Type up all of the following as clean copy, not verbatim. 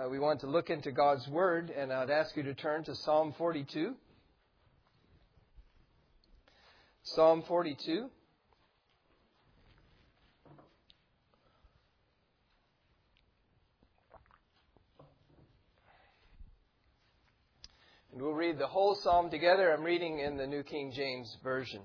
we want to look into God's Word, and I'd ask you to turn to Psalm 42. Psalm 42. And we'll read the whole psalm together. I'm reading in the New King James Version.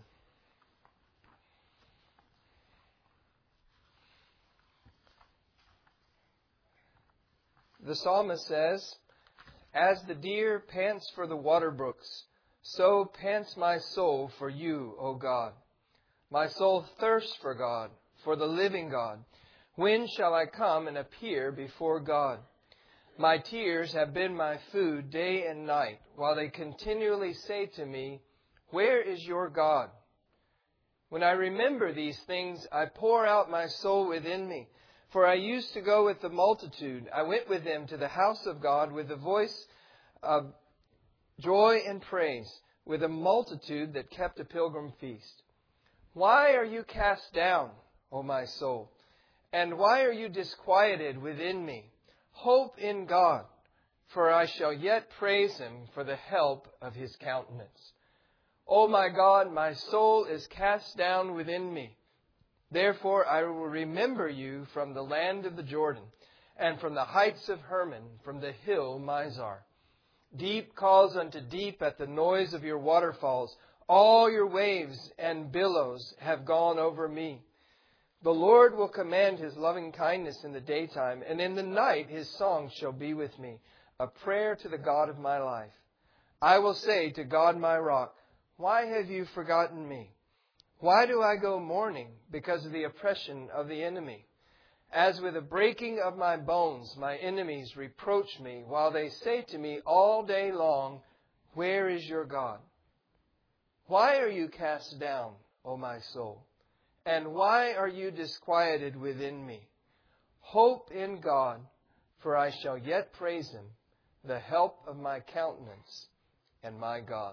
The psalmist says, "As the deer pants for the water brooks, so pants my soul for you, O God. My soul thirsts for God, for the living God. When shall I come and appear before God? My tears have been my food day and night, while they continually say to me, 'Where is your God?' When I remember these things, I pour out my soul within me. For I used to go with the multitude. I went with them to the house of God with the voice of joy and praise, with a multitude that kept a pilgrim feast. Why are you cast down, O my soul? And why are you disquieted within me? Hope in God, for I shall yet praise Him for the help of His countenance. O my God, my soul is cast down within me. Therefore I will remember you from the land of the Jordan, and from the heights of Hermon, from the hill Mizar. Deep calls unto deep at the noise of your waterfalls. All your waves and billows have gone over me. The Lord will command His loving kindness in the daytime, and in the night His song shall be with me, a prayer to the God of my life. I will say to God my rock, why have you forgotten me? Why do I go mourning because of the oppression of the enemy? As with the breaking of my bones, my enemies reproach me, while they say to me all day long, where is your God? Why are you cast down, O my soul? And why are you disquieted within me? Hope in God, for I shall yet praise Him, the help of my countenance and my God."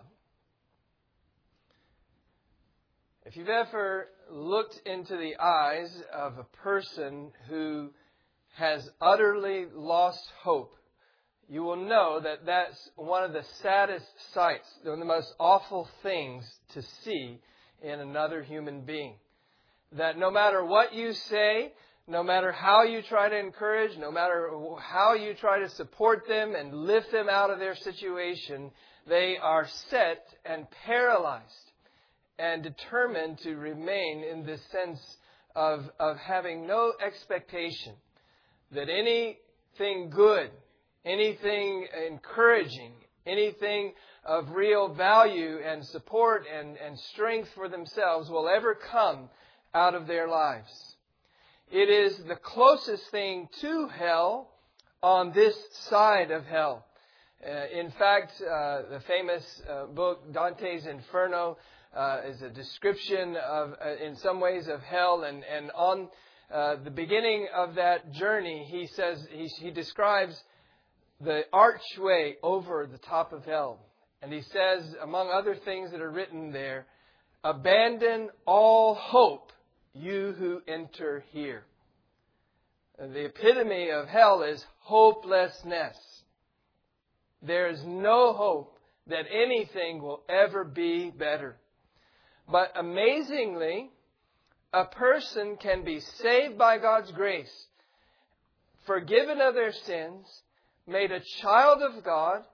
If you've ever looked into the eyes of a person who has utterly lost hope, you will know that that's one of the saddest sights, one of the most awful things to see in another human being. That no matter what you say, no matter how you try to encourage, no matter how you try to support them and lift them out of their situation, they are set and paralyzed and determined to remain in this sense of having no expectation that anything good, anything encouraging, anything of real value and support and strength for themselves will ever come out of their lives. It is the closest thing to hell on this side of hell. In fact, the famous book Dante's Inferno is a description of, in some ways, of hell. And on the beginning of that journey, he says he describes the archway over the top of hell. And he says, among other things that are written there, "Abandon all hope, you who enter here." The epitome of hell is hopelessness. There is no hope that anything will ever be better. But amazingly, a person can be saved by God's grace, forgiven of their sins, made a child of God,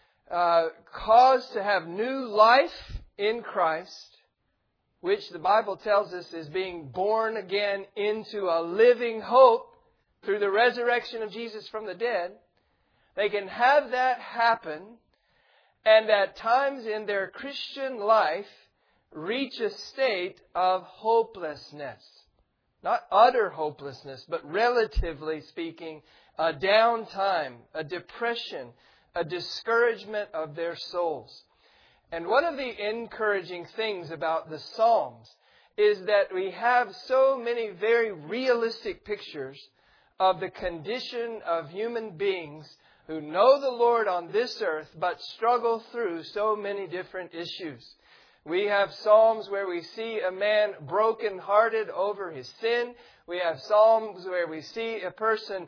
caused to have new life in Christ, which the Bible tells us is being born again into a living hope through the resurrection of Jesus from the dead. They can have that happen, and at times in their Christian life reach a state of hopelessness. Not utter hopelessness, but relatively speaking, a downtime, a depression, a discouragement of their souls. And one of the encouraging things about the Psalms is that we have so many very realistic pictures of the condition of human beings who know the Lord on this earth but struggle through so many different issues. We have Psalms where we see a man brokenhearted over his sin. We have psalms where we see a person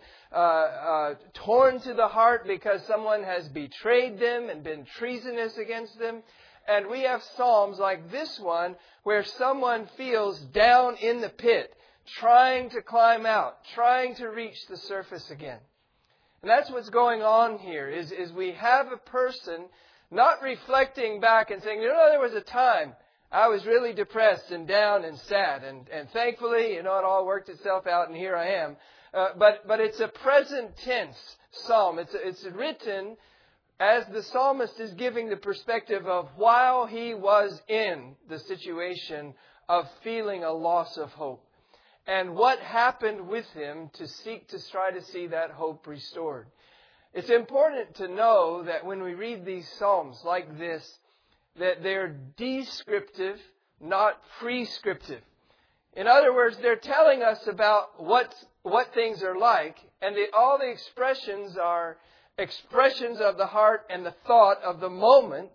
torn to the heart because someone has betrayed them and been treasonous against them. And we have psalms like this one where someone feels down in the pit, trying to climb out, trying to reach the surface again. And that's what's going on here, is we have a person not reflecting back and saying, there was a time I was really depressed and down and sad. And thankfully, it all worked itself out and here I am. But it's a present tense psalm. It's written as the psalmist is giving the perspective of while he was in the situation of feeling a loss of hope. And what happened with him to seek to try to see that hope restored. It's important to know that when we read these psalms like this, that they're descriptive, not prescriptive. In other words, they're telling us about what things are like, and all the expressions are expressions of the heart and the thought of the moment,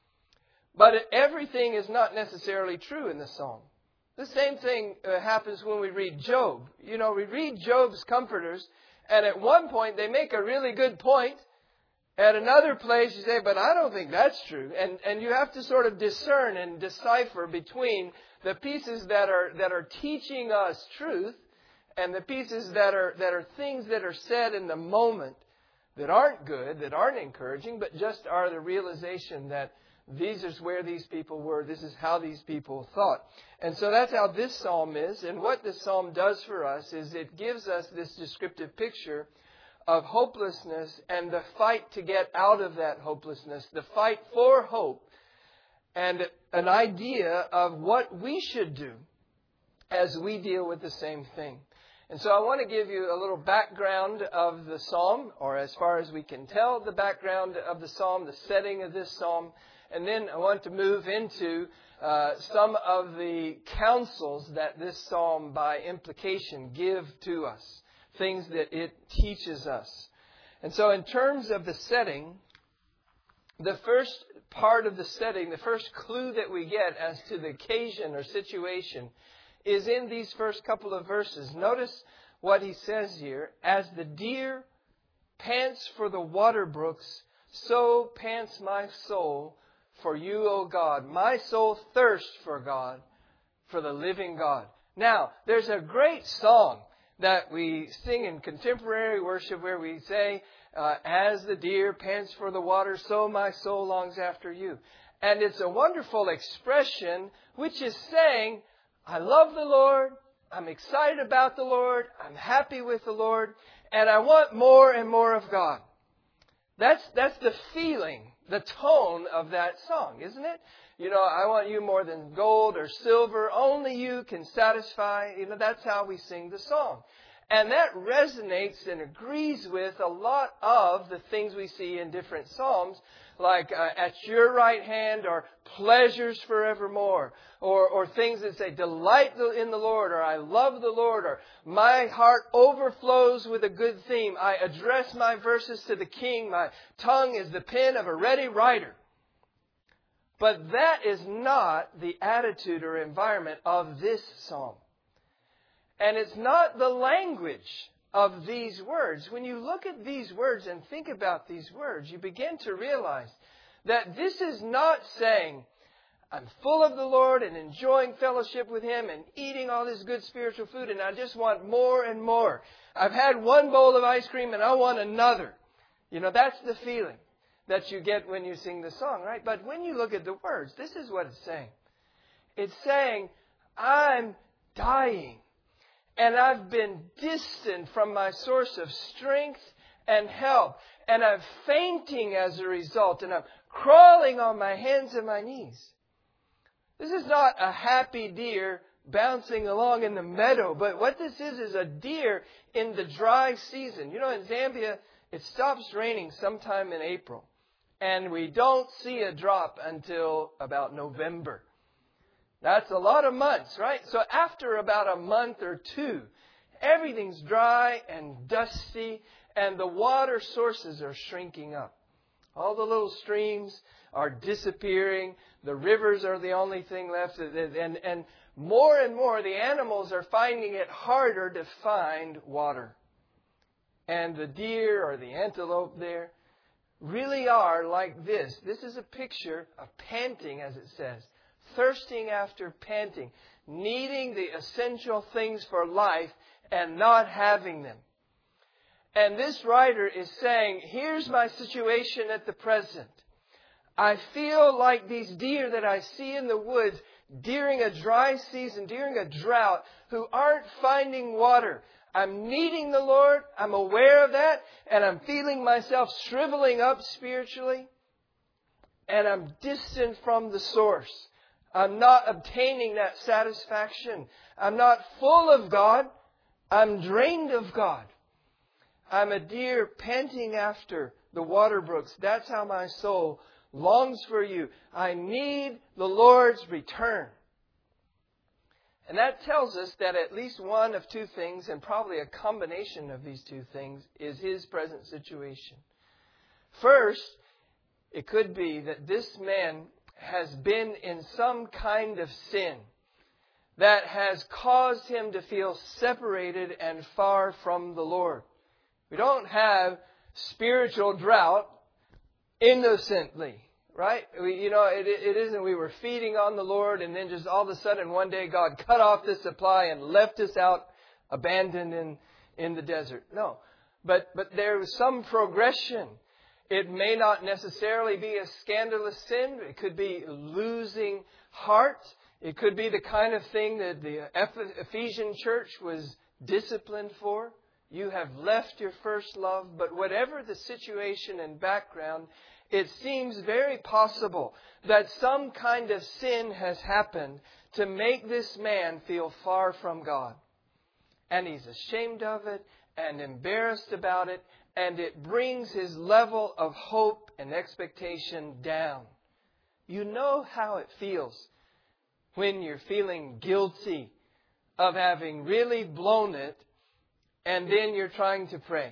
but everything is not necessarily true in the psalm. The same thing happens when we read Job. We read Job's comforters, and at one point they make a really good point. At another place you say, but I don't think that's true. And you have to sort of discern and decipher between the pieces that are teaching us truth and the pieces that are things that are said in the moment that aren't good, that aren't encouraging, but just are the realization that this is where these people were. This is how these people thought. And so that's how this psalm is. And what this psalm does for us is it gives us this descriptive picture of hopelessness and the fight to get out of that hopelessness, the fight for hope, and an idea of what we should do as we deal with the same thing. And so I want to give you a little background of the psalm, or as far as we can tell, the background of the psalm, the setting of this psalm. And then I want to move into some of the counsels that this psalm, by implication, give to us, things that it teaches us. And so in terms of the setting, the first part of the setting, the first clue that we get as to the occasion or situation is in these first couple of verses. Notice what he says here. As the deer pants for the water brooks, so pants my soul for you, O God. My soul thirsts for God, for the living God. Now, there's a great song that we sing in contemporary worship where we say, as the deer pants for the water, so my soul longs after you. And it's a wonderful expression which is saying, I love the Lord, I'm excited about the Lord, I'm happy with the Lord, and I want more and more of God. That's the feeling, the tone of that song, isn't it? I want you more than gold or silver. Only you can satisfy. That's how we sing the song. And that resonates and agrees with a lot of the things we see in different psalms, like at your right hand, or pleasures forevermore, or things that say delight in the Lord, or I love the Lord, or my heart overflows with a good theme. I address my verses to the King. My tongue is the pen of a ready writer. But that is not the attitude or environment of this psalm. And it's not the language of these words. When you look at these words and think about these words, you begin to realize that this is not saying, I'm full of the Lord and enjoying fellowship with Him and eating all this good spiritual food, and I just want more and more. I've had one bowl of ice cream and I want another. That's the feeling that you get when you sing the song, right? But when you look at the words, this is what it's saying. It's saying, I'm dying. And I've been distant from my source of strength and help. And I'm fainting as a result. And I'm crawling on my hands and my knees. This is not a happy deer bouncing along in the meadow. But what this is a deer in the dry season. In Zambia, it stops raining sometime in April. And we don't see a drop until about November. That's a lot of months, right? So after about a month or two, everything's dry and dusty, and the water sources are shrinking up. All the little streams are disappearing. The rivers are the only thing left. And more and more the animals are finding it harder to find water. And the deer or the antelope there really are like this. This is a picture of panting, as it says. Thirsting after panting. Needing the essential things for life and not having them. And this writer is saying, here's my situation at the present. I feel like these deer that I see in the woods during a dry season, during a drought, who aren't finding water. I'm needing the Lord. I'm aware of that. And I'm feeling myself shriveling up spiritually. And I'm distant from the source. I'm not obtaining that satisfaction. I'm not full of God. I'm drained of God. I'm a deer panting after the water brooks. That's how my soul longs for you. I need the Lord's return. And that tells us that at least one of two things, and probably a combination of these two things, is his present situation. First, it could be that this man has been in some kind of sin that has caused him to feel separated and far from the Lord. We don't have spiritual drought innocently, right? It isn't we were feeding on the Lord and then just all of a sudden one day God cut off the supply and left us out abandoned in the desert. No. But there was some progression. It may not necessarily be a scandalous sin. It could be losing heart. It could be the kind of thing that the Ephesian church was disciplined for. You have left your first love. But whatever the situation and background, it seems very possible that some kind of sin has happened to make this man feel far from God. And he's ashamed of it and embarrassed about it. And it brings his level of hope and expectation down. You know how it feels when you're feeling guilty of having really blown it and then you're trying to pray.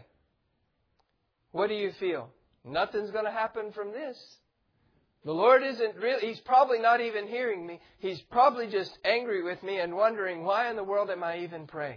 What do you feel? Nothing's going to happen from this. The Lord isn't really, He's probably not even hearing me. He's probably just angry with me and wondering, why in the world am I even praying?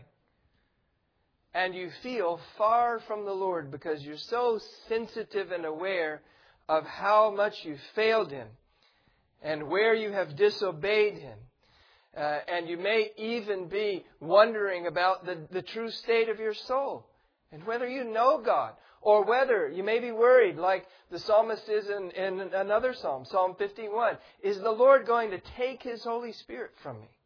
And you feel far from the Lord because you're so sensitive and aware of how much you failed Him and where you have disobeyed Him. And you may even be wondering about the true state of your soul and whether you know God, or whether you may be worried like the psalmist is in another psalm, Psalm 51. Is the Lord going to take His Holy Spirit from me?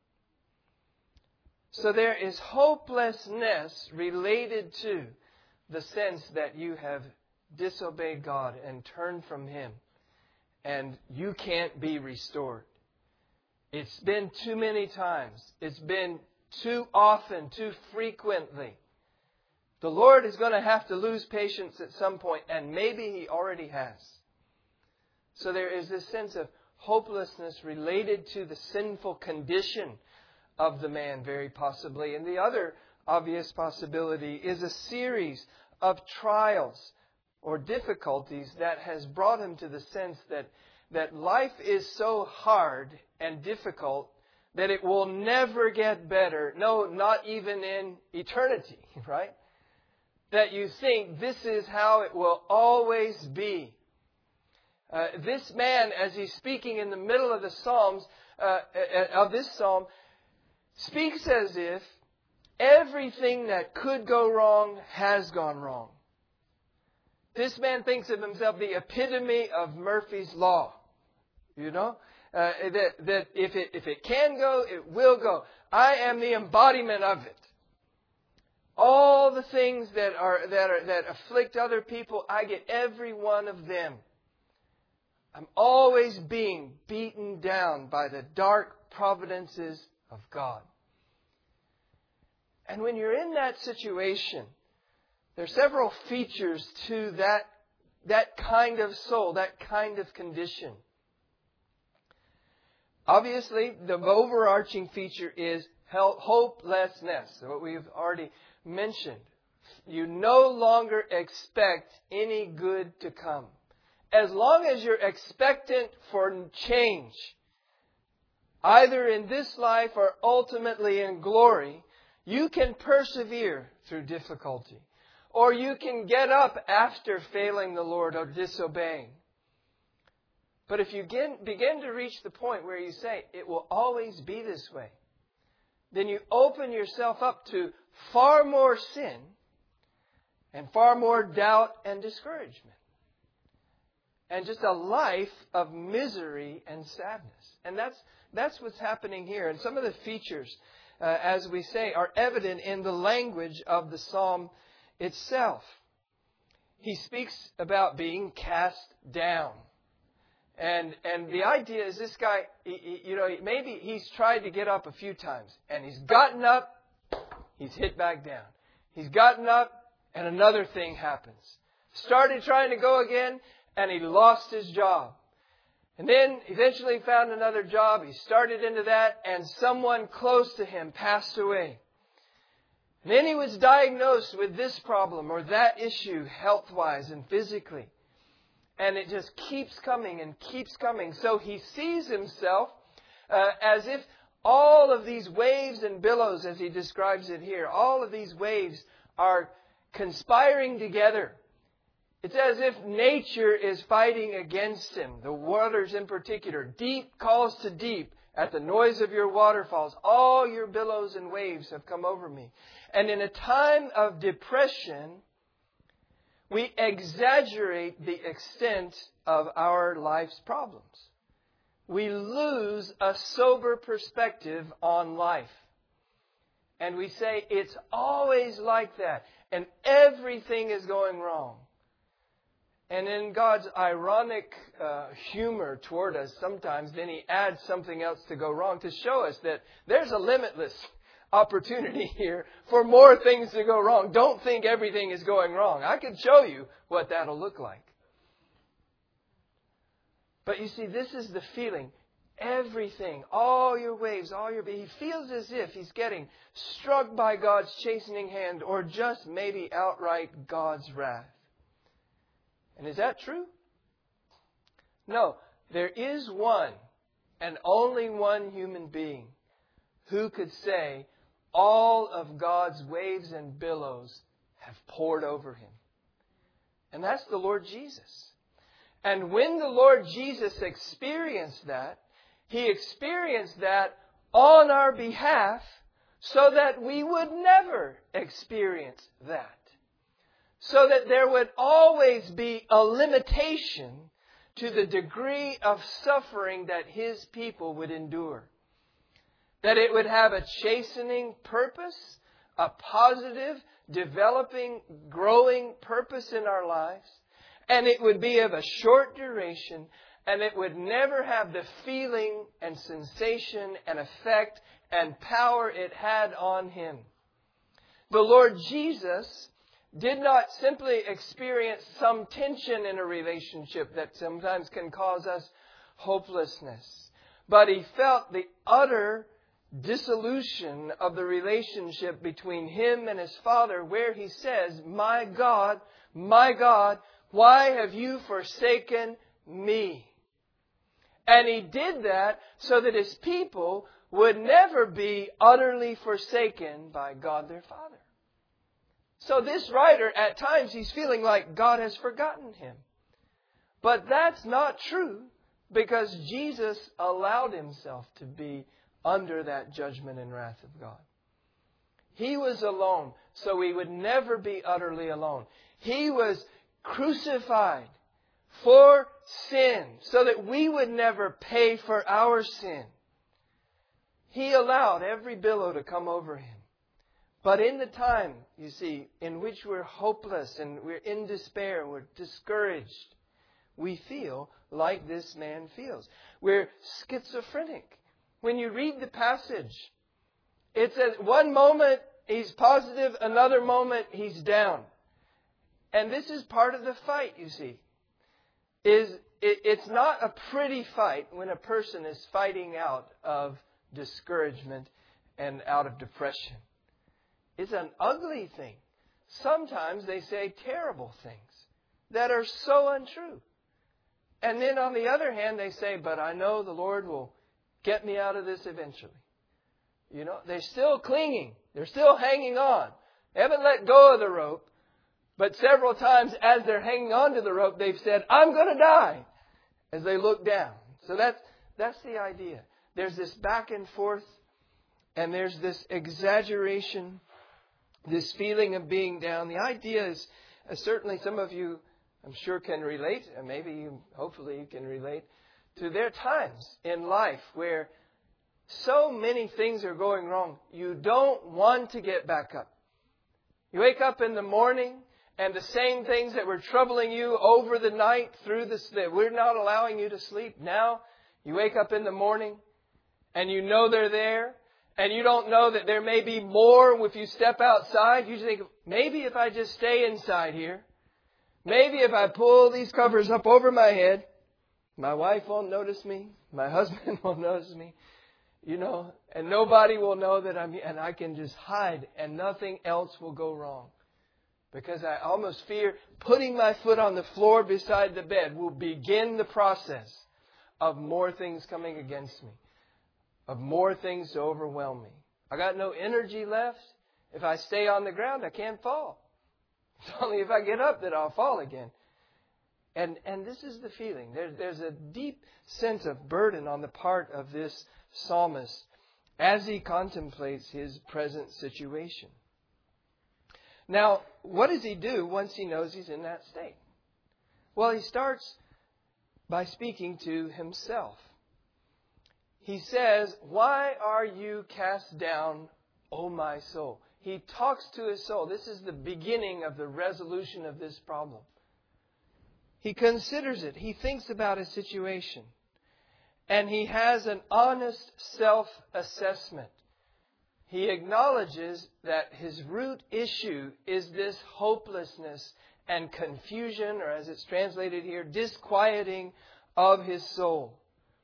So there is hopelessness related to the sense that you have disobeyed God and turned from Him, and you can't be restored. It's been too many times. It's been too often, too frequently. The Lord is going to have to lose patience at some point, and maybe He already has. So there is this sense of hopelessness related to the sinful condition of the man, very possibly. And the other obvious possibility is a series of trials or difficulties that has brought him to the sense that life is so hard and difficult that it will never get better. No, not even in eternity, right? That you think this is how it will always be. This man, as he's speaking in the middle of the Psalms, of this Psalm, speaks as if everything that could go wrong has gone wrong. This man thinks of himself the epitome of Murphy's Law. You know? That if it can go, it will go. I am the embodiment of it. All the things that afflict other people, I get every one of them. I'm always being beaten down by the dark providences of God. And when you're in that situation, there are several features to that kind of soul, that kind of condition. Obviously, the overarching feature is hopelessness, what we've already mentioned. You no longer expect any good to come. As long as you're expectant for change, either in this life or ultimately in glory, you can persevere through difficulty. Or you can get up after failing the Lord or disobeying. But if you begin to reach the point where you say, it will always be this way, then you open yourself up to far more sin and far more doubt and discouragement. And just a life of misery and sadness. And that's what's happening here. And some of the features, as we say, are evident in the language of the psalm itself. He speaks about being cast down. And the idea is this guy, maybe he's tried to get up a few times. And he's gotten up, he's hit back down. He's gotten up, and another thing happens. Started trying to go again, and he lost his job. And then eventually found another job. He started into that, and someone close to him passed away. And then he was diagnosed with this problem or that issue health-wise and physically. And it just keeps coming and keeps coming. So he sees himself as if all of these waves and billows, as he describes it here, all of these waves are conspiring together. It's as if nature is fighting against him. The waters in particular. Deep calls to deep at the noise of your waterfalls. All your billows and waves have come over me. And in a time of depression, we exaggerate the extent of our life's problems. We lose a sober perspective on life. And we say, it's always like that. And everything is going wrong. And in God's ironic humor toward us, sometimes then He adds something else to go wrong to show us that there's a limitless opportunity here for more things to go wrong. Don't think everything is going wrong. I can show you what that'll look like. But you see, this is the feeling. Everything, all your waves, he feels as if he's getting struck by God's chastening hand or just maybe outright God's wrath. And is that true? No, there is one and only one human being who could say all of God's waves and billows have poured over him. And that's the Lord Jesus. And when the Lord Jesus experienced that, He experienced that on our behalf so that we would never experience that. So that there would always be a limitation to the degree of suffering that His people would endure. That it would have a chastening purpose, a positive, developing, growing purpose in our lives. And it would be of a short duration, and it would never have the feeling and sensation and effect and power it had on Him. The Lord Jesus did not simply experience some tension in a relationship that sometimes can cause us hopelessness, but He felt the utter dissolution of the relationship between Him and His Father, where He says, my God, why have you forsaken me? And He did that so that His people would never be utterly forsaken by God their Father. So this writer, at times, he's feeling like God has forgotten him. But that's not true, because Jesus allowed Himself to be under that judgment and wrath of God. He was alone, so He would never be utterly alone. He was crucified for sin, so that we would never pay for our sin. He allowed every billow to come over Him. But in the time, you see, in which we're hopeless and we're in despair, we're discouraged, we feel like this man feels. We're schizophrenic. When you read the passage, it says one moment he's positive, another moment he's down. And this is part of the fight, you see. It's not a pretty fight when a person is fighting out of discouragement and out of depression. It's an ugly thing. Sometimes they say terrible things that are so untrue. And then on the other hand, they say, but I know the Lord will get me out of this eventually. You know, they're still clinging. They're still hanging on. They haven't let go of the rope. But several times as they're hanging on to the rope, they've said, I'm going to die, as they look down. So that's the idea. There's this back and forth, and there's this exaggeration, this feeling of being down. The idea is, certainly some of you, I'm sure, can relate, and hopefully you can relate, to their times in life where so many things are going wrong. You don't want to get back up. You wake up in the morning, and the same things that were troubling you over the night that we're not allowing you to sleep. Now, you wake up in the morning, and you know they're there, and you don't know that there may be more if you step outside. You think, maybe if I just stay inside here, maybe if I pull these covers up over my head, my wife won't notice me, my husband won't notice me, you know, and nobody will know that and I can just hide and nothing else will go wrong. Because I almost fear putting my foot on the floor beside the bed will begin the process of more things coming against me, of more things to overwhelm me. I got no energy left. If I stay on the ground, I can't fall. It's only if I get up that I'll fall again. And this is the feeling. There's a deep sense of burden on the part of this psalmist as he contemplates his present situation. Now, what does he do once he knows he's in that state? Well, he starts by speaking to himself. He says, "Why are you cast down, O my soul?" He talks to his soul. This is the beginning of the resolution of this problem. He considers it. He thinks about his situation. And he has an honest self-assessment. He acknowledges that his root issue is this hopelessness and confusion, or as it's translated here, disquieting of his soul.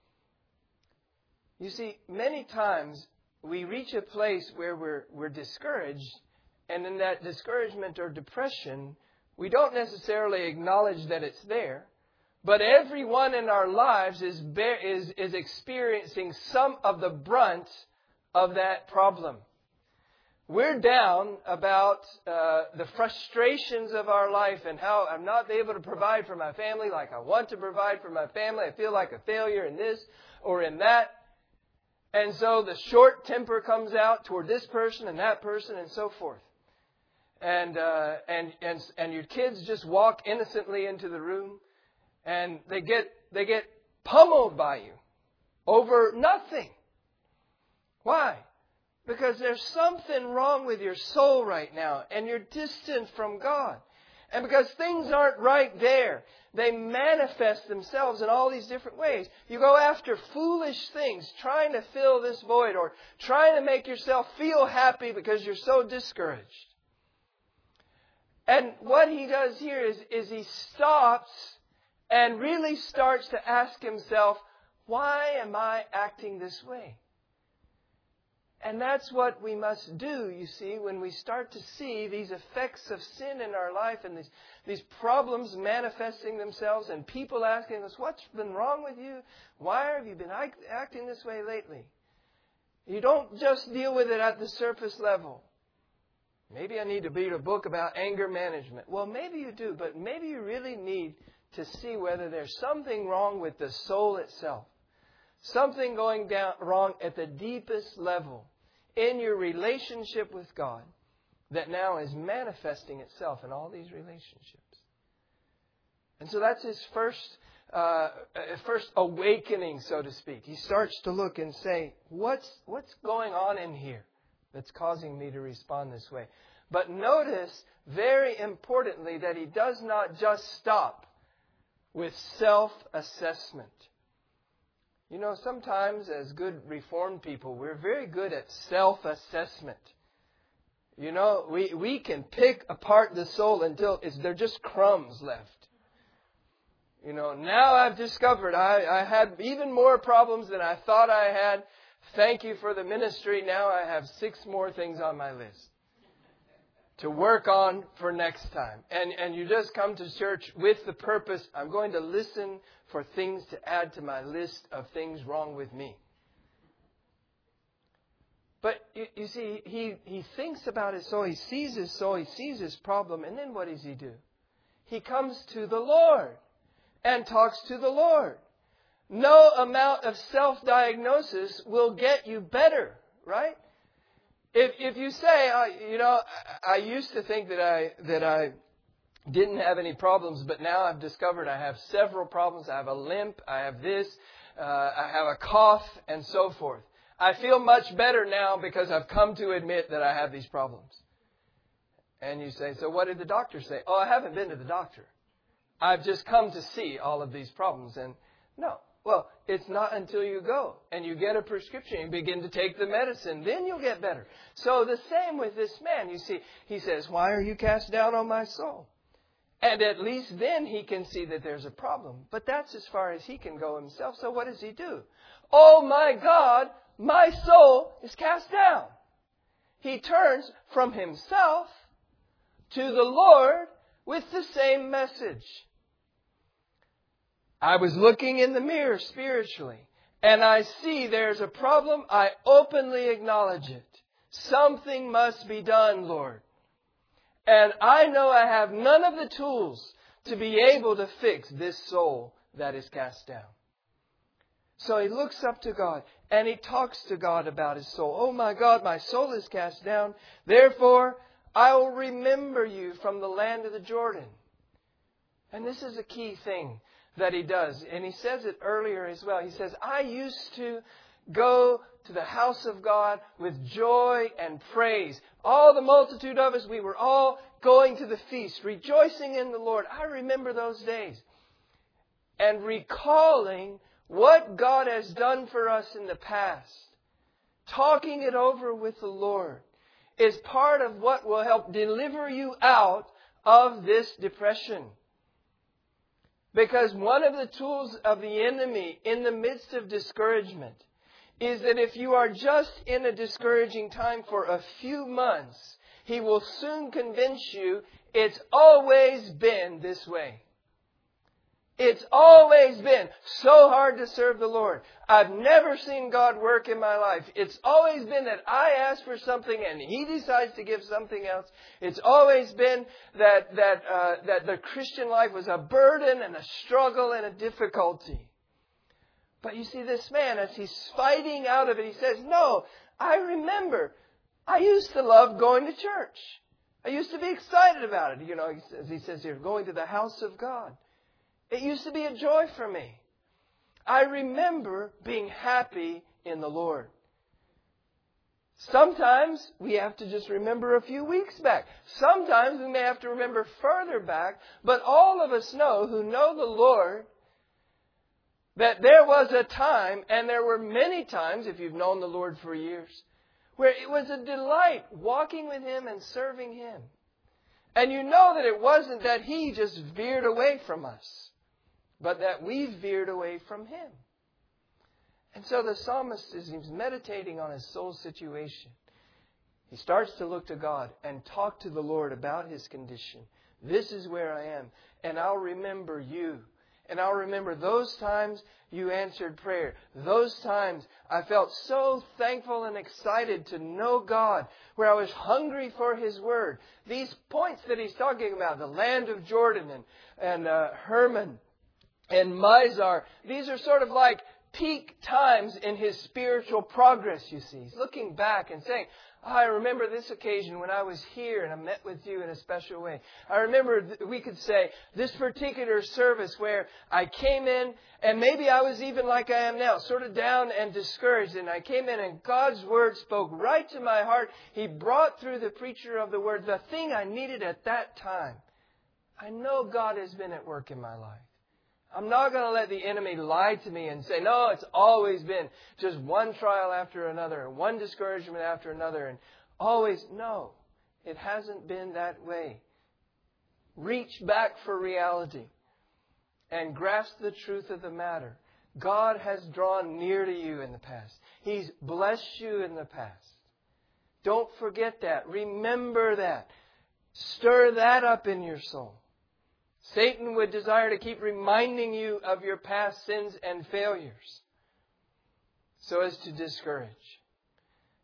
You see, many times we reach a place where we're discouraged, and in that discouragement or depression, we don't necessarily acknowledge that it's there, but everyone in our lives is experiencing some of the brunt of that problem. We're down about the frustrations of our life and how I'm not able to provide for my family like I want to provide for my family. I feel like a failure in this or in that. And so the short temper comes out toward this person and that person and so forth. And your kids just walk innocently into the room and they get pummeled by you over nothing. Why? Because there's something wrong with your soul right now and you're distant from God. And because things aren't right there, they manifest themselves in all these different ways. You go after foolish things, trying to fill this void or trying to make yourself feel happy because you're so discouraged. And what he does here is he stops and really starts to ask himself, why am I acting this way? And that's what we must do, you see, when we start to see these effects of sin in our life and these problems manifesting themselves and people asking us, what's been wrong with you? Why have you been acting this way lately? You don't just deal with it at the surface level. Maybe I need to read a book about anger management. Well, maybe you do, but maybe you really need to see whether there's something wrong with the soul itself. Something going down wrong at the deepest level in your relationship with God that now is manifesting itself in all these relationships. And so that's his first awakening, so to speak. He starts to look and say, what's going on in here that's causing me to respond this way? But notice, very importantly, that he does not just stop with self-assessment. You know, sometimes as good Reformed people, we're very good at self-assessment. You know, we can pick apart the soul until there are just crumbs left. You know, now I've discovered I had even more problems than I thought I had. Thank you for the ministry. Now I have 6 more things on my list to work on for next time. And you just come to church with the purpose, I'm going to listen for things to add to my list of things wrong with me. But you see, he thinks about his soul. He sees his soul. He sees his problem. And then what does he do? He comes to the Lord and talks to the Lord. No amount of self-diagnosis will get you better, right? If you say, I used to think that I didn't have any problems, but now I've discovered I have several problems. I have a limp. I have this. I have a cough, and so forth. I feel much better now because I've come to admit that I have these problems. And you say, so what did the doctor say? Oh, I haven't been to the doctor. I've just come to see all of these problems. And no. Well, it's not until you go and you get a prescription and begin to take the medicine, then you'll get better. So the same with this man. You see, he says, why are you cast down on my soul? And at least then he can see that there's a problem. But that's as far as he can go himself. So what does he do? Oh my God, my soul is cast down. He turns from himself to the Lord with the same message. I was looking in the mirror spiritually, and I see there's a problem. I openly acknowledge it. Something must be done, Lord. And I know I have none of the tools to be able to fix this soul that is cast down. So he looks up to God and he talks to God about his soul. Oh my God, my soul is cast down. Therefore, I will remember you from the land of the Jordan. And this is a key thing that he does. And he says it earlier as well. He says, I used to go to the house of God with joy and praise. All the multitude of us, we were all going to the feast, rejoicing in the Lord. I remember those days. And recalling what God has done for us in the past, talking it over with the Lord, is part of what will help deliver you out of this depression. Because one of the tools of the enemy in the midst of discouragement is that if you are just in a discouraging time for a few months, he will soon convince you it's always been this way. It's always been so hard to serve the Lord. I've never seen God work in my life. It's always been that I ask for something and He decides to give something else. It's always been that the Christian life was a burden and a struggle and a difficulty. But you see, this man, as he's fighting out of it, he says, no, I remember. I used to love going to church. I used to be excited about it. As he says here, going to the house of God. It used to be a joy for me. I remember being happy in the Lord. Sometimes we have to just remember a few weeks back. Sometimes we may have to remember further back. But all of us know who know the Lord that there was a time, and there were many times, if you've known the Lord for years, where it was a delight walking with Him and serving Him. And you know that it wasn't that He just veered away from us, but that we veered away from Him. And so the psalmist, as he's meditating on his soul situation, he starts to look to God and talk to the Lord about his condition. This is where I am, and I'll remember you. And I'll remember those times you answered prayer. Those times I felt so thankful and excited to know God, where I was hungry for His Word. These points that he's talking about, the land of Jordan and Hermon and Mizar, these are sort of like peak times in his spiritual progress, you see. He's looking back and saying, I remember this occasion when I was here and I met with you in a special way. I remember, we could say, this particular service where I came in and maybe I was even like I am now, sort of down and discouraged. And I came in and God's Word spoke right to my heart. He brought through the preacher of the Word the thing I needed at that time. I know God has been at work in my life. I'm not going to let the enemy lie to me and say, no, it's always been just one trial after another, and one discouragement after another, and always, no, it hasn't been that way. Reach back for reality and grasp the truth of the matter. God has drawn near to you in the past. He's blessed you in the past. Don't forget that. Remember that. Stir that up in your soul. Satan would desire to keep reminding you of your past sins and failures so as to discourage.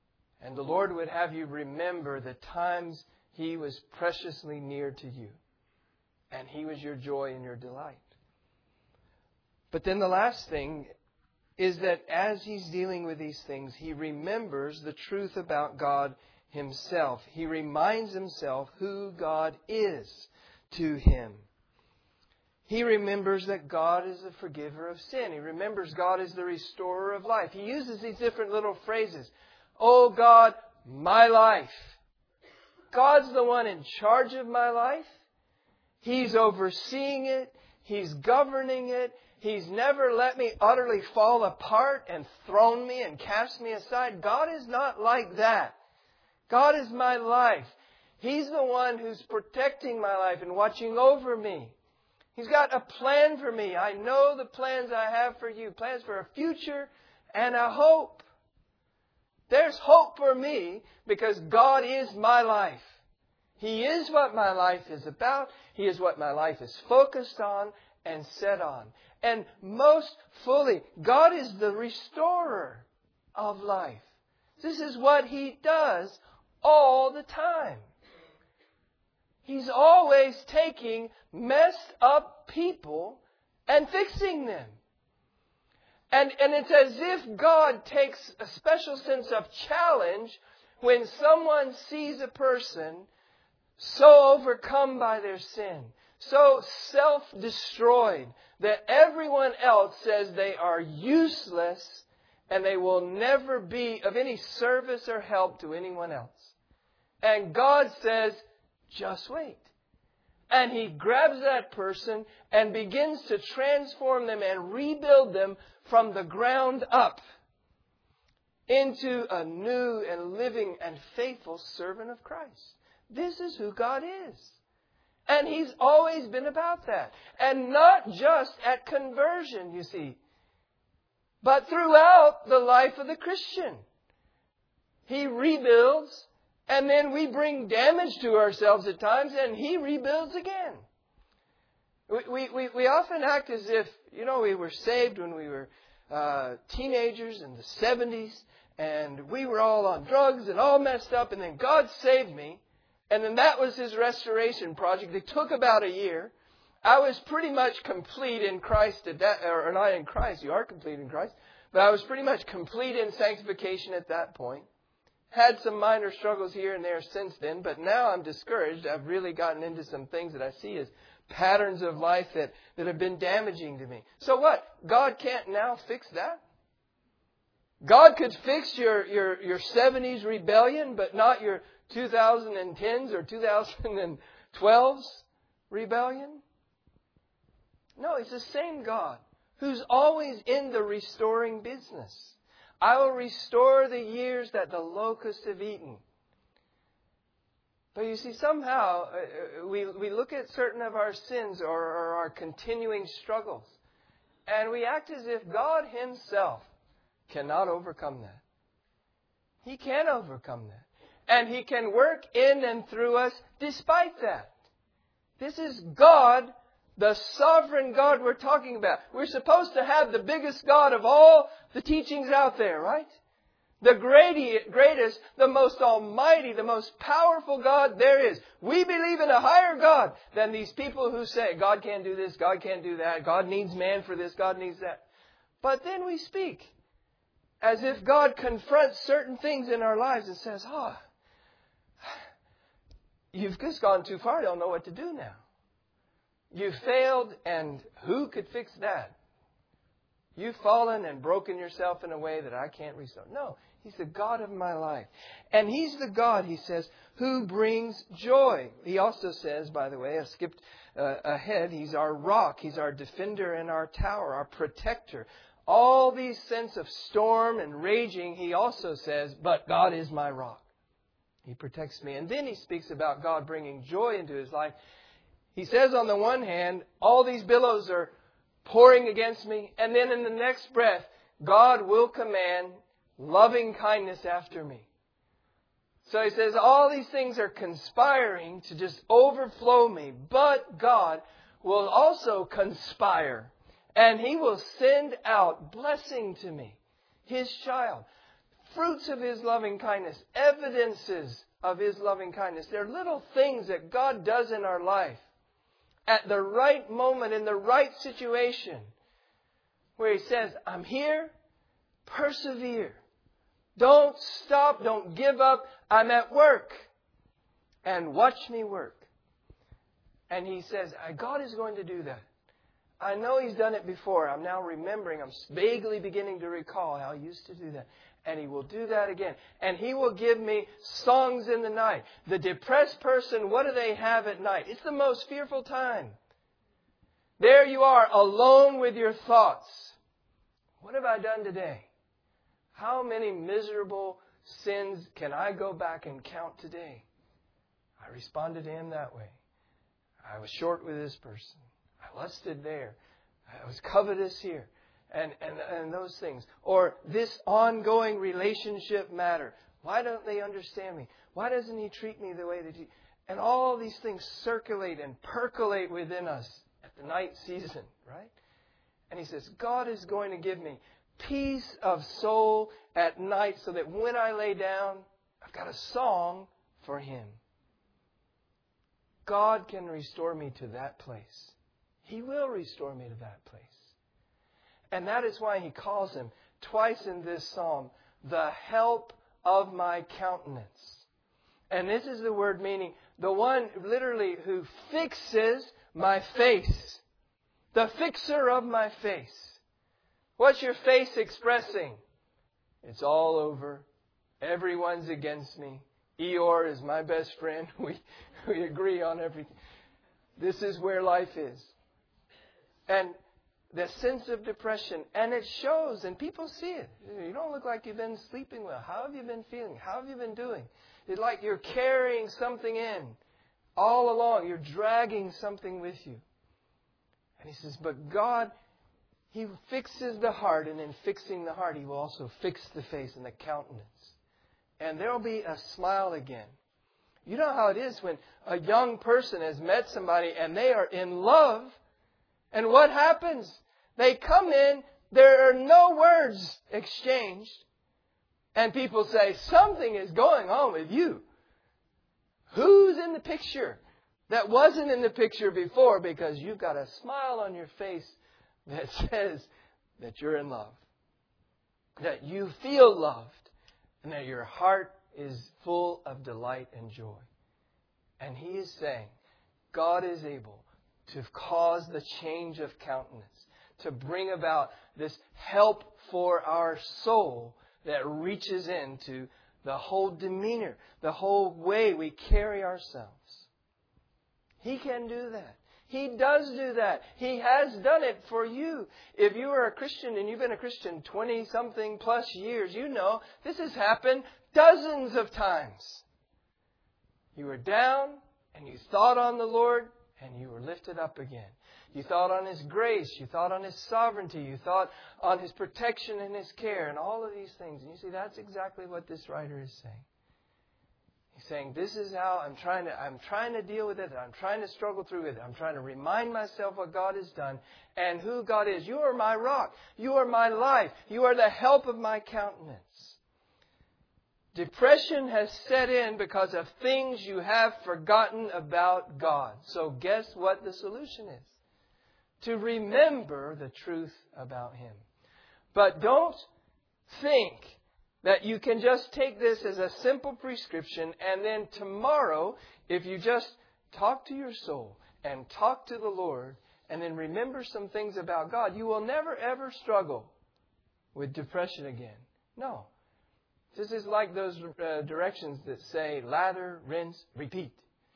And the Lord would have you remember the times He was preciously near to you. And He was your joy and your delight. But then the last thing is that as He's dealing with these things, He remembers the truth about God Himself. He reminds Himself who God is to him. He remembers that God is the forgiver of sin. He remembers God is the restorer of life. He uses these different little phrases. Oh God, my life. God's the one in charge of my life. He's overseeing it. He's governing it. He's never let me utterly fall apart and thrown me and cast me aside. God is not like that. God is my life. He's the one who's protecting my life and watching over me. He's got a plan for me. I know the plans I have for you. Plans for a future and a hope. There's hope for me because God is my life. He is what my life is about. He is what my life is focused on and set on. And most fully, God is the restorer of life. This is what He does all the time. He's always taking messed up people and fixing them. And it's as if God takes a special sense of challenge when someone sees a person so overcome by their sin, so self-destroyed, that everyone else says they are useless and they will never be of any service or help to anyone else. And God says, just wait. And He grabs that person and begins to transform them and rebuild them from the ground up into a new and living and faithful servant of Christ. This is who God is. And He's always been about that. And not just at conversion, you see, but throughout the life of the Christian. He rebuilds. And then we bring damage to ourselves at times, and He rebuilds again. We often act as if, we were saved when we were teenagers in the 70s, and we were all on drugs and all messed up, and then God saved me, and then that was His restoration project. It took about a year. I was pretty much complete in Christ, or not in Christ, you are complete in Christ, but I was pretty much complete in sanctification at that point. Had some minor struggles here and there since then, but now I'm discouraged. I've really gotten into some things that I see as patterns of life that have been damaging to me. So what? God can't now fix that? God could fix your 70s rebellion, but not your 2010s or 2012s rebellion? No, He's the same God who's always in the restoring business. I will restore the years that the locusts have eaten. But you see, somehow we look at certain of our sins or our continuing struggles, and we act as if God Himself cannot overcome that. He can overcome that. And He can work in and through us despite that. This is God, the sovereign God we're talking about. We're supposed to have the biggest God of all the teachings out there, right? The greatest, the most almighty, the most powerful God there is. We believe in a higher God than these people who say, God can't do this, God can't do that, God needs man for this, God needs that. But then we speak as if God confronts certain things in our lives and says, you've just gone too far, I don't know what to do now. You failed, and who could fix that? You've fallen and broken yourself in a way that I can't restore. No, He's the God of my life. And He's the God, He says, who brings joy. He also says, by the way, I skipped ahead, He's our rock. He's our defender and our tower, our protector. All these sense of storm and raging, He also says, but God is my rock. He protects me. And then He speaks about God bringing joy into His life. He says on the one hand, all these billows are pouring against me. And then in the next breath, God will command loving kindness after me. So He says all these things are conspiring to just overflow me. But God will also conspire. And He will send out blessing to me, His child. fruits of His loving kindness, evidences of His loving kindness. They're little things that God does in our life at the right moment, in the right situation, where He says, I'm here, persevere. Don't stop, don't give up. I'm at work. And watch me work. And He says, God is going to do that. I know He's done it before. I'm now remembering. I'm vaguely beginning to recall how He used to do that. And He will do that again. And He will give me songs in the night. The depressed person, what do they have at night? It's the most fearful time. There you are, alone with your thoughts. What have I done today? How many miserable sins can I go back and count today? I responded to him that way. I was short with this person. I lusted there. I was covetous here. And those things. Or this ongoing relationship matter. Why don't they understand me? Why doesn't he treat me the way that he... And all these things circulate and percolate within us at the night season, right? And he says, God is going to give me peace of soul at night so that when I lay down, I've got a song for Him. God can restore me to that place. He will restore me to that place. And that is why He calls Him twice in this psalm, the help of my countenance. And this is the word meaning the one literally who fixes my face. The fixer of my face. What's your face expressing? It's all over. Everyone's against me. Eeyore is my best friend. We agree on everything. This is where life is. And the sense of depression. And it shows, and people see it. You don't look like you've been sleeping well. How have you been feeling? How have you been doing? It's like you're carrying something in all along. You're dragging something with you. And he says, but God, He fixes the heart, and in fixing the heart, He will also fix the face and the countenance. And there will be a smile again. You know how it is when a young person has met somebody and they are in love. And what happens? They come in, there are no words exchanged. And people say, something is going on with you. Who's in the picture that wasn't in the picture before? Because you've got a smile on your face that says that you're in love. That you feel loved. And that your heart is full of delight and joy. And He is saying, God is able to cause the change of countenance. To bring about this help for our soul that reaches into the whole demeanor, the whole way we carry ourselves. He can do that. He does do that. He has done it for you. If you are a Christian and you've been a Christian 20-something plus years, you know this has happened dozens of times. You were down and you thought on the Lord and you were lifted up again. You thought on His grace. You thought on His sovereignty. You thought on His protection and His care and all of these things. And you see, that's exactly what this writer is saying. He's saying, this is how I'm trying to deal with it. I'm trying to struggle through it. I'm trying to remind myself what God has done and who God is. You are my rock. You are my life. You are the help of my countenance. Depression has set in because of things you have forgotten about God. So guess what the solution is? To remember the truth about Him. But don't think that you can just take this as a simple prescription and then tomorrow, if you just talk to your soul and talk to the Lord and then remember some things about God, you will never ever struggle with depression again. No. This is like those directions that say lather, rinse, repeat.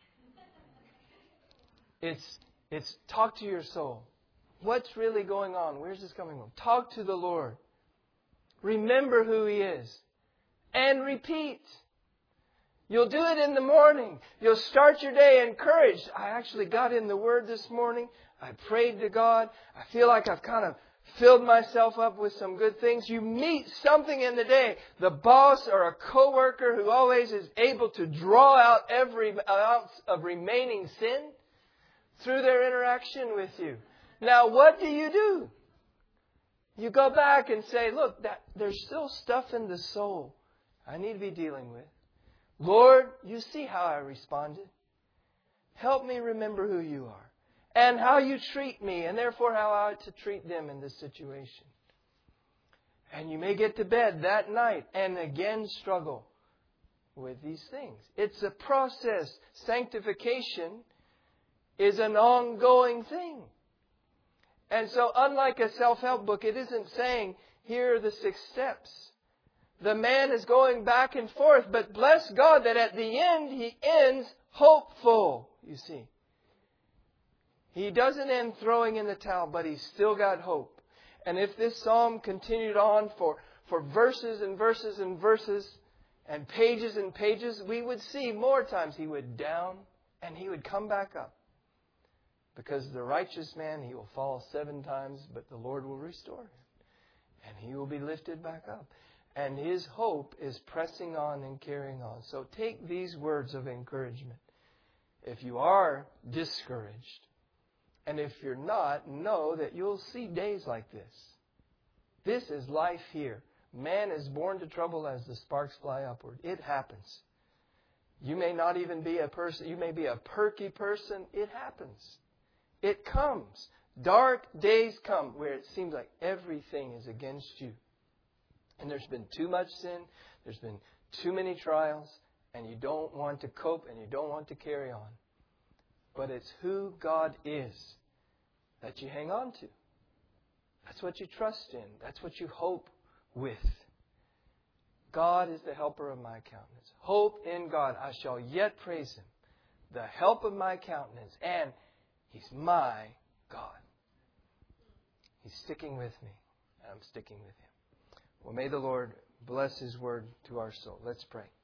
It's talk to your soul. What's really going on? Where's this coming from? Talk to the Lord. Remember who He is. And repeat. You'll do it in the morning. You'll start your day encouraged. I actually got in the Word this morning. I prayed to God. I feel like I've kind of filled myself up with some good things. You meet something in the day. The boss or a coworker who always is able to draw out every ounce of remaining sin through their interaction with you. Now, what do? You go back and say, look, there's still stuff in the soul I need to be dealing with. Lord, you see how I responded. Help me remember who you are and how you treat me, and therefore how I ought to treat them in this situation. And you may get to bed that night and again struggle with these things. It's a process. Sanctification is an ongoing thing. And so unlike a self-help book, it isn't saying, here are the 6 steps. The man is going back and forth, but bless God that at the end he ends hopeful, you see. He doesn't end throwing in the towel, but he's still got hope. And if this psalm continued on for verses and verses and verses and pages, we would see more times he would down and he would come back up. Because the righteous man, he will fall 7 times, but the Lord will restore him. And he will be lifted back up. And his hope is pressing on and carrying on. So take these words of encouragement. If you are discouraged, and if you're not, know that you'll see days like this. This is life here. Man is born to trouble as the sparks fly upward. It happens. You may not even be a person. You may be a perky person. It happens. It comes. Dark days come where it seems like everything is against you. And there's been too much sin. There's been too many trials. And you don't want to cope and you don't want to carry on. But it's who God is that you hang on to. That's what you trust in. That's what you hope with. God is the helper of my countenance. Hope in God. I shall yet praise Him. The help of my countenance. And He's my God. He's sticking with me. And I'm sticking with Him. Well, may the Lord bless His word to our soul. Let's pray.